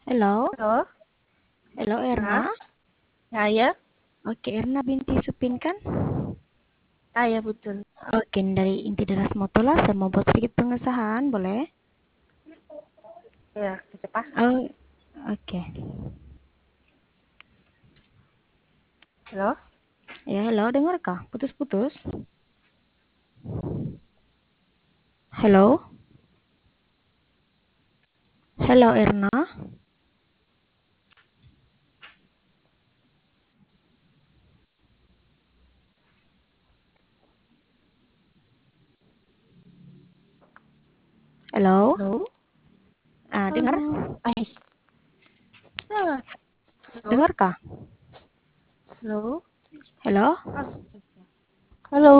Halo, Halo, halo ya, Erna. ya, Oke, Erna binti Supin kan? ya betul. Oke, dari Inti Deras Motola saya mau buat sedikit pengesahan, boleh? Ya, cepat. Oh, oke. Halo, Ya, halo, dengar kah? Putus-putus. Halo, halo Erna. Halo, halo, dengar? halo, ya, halo, Dengar kah? halo, Halo. halo.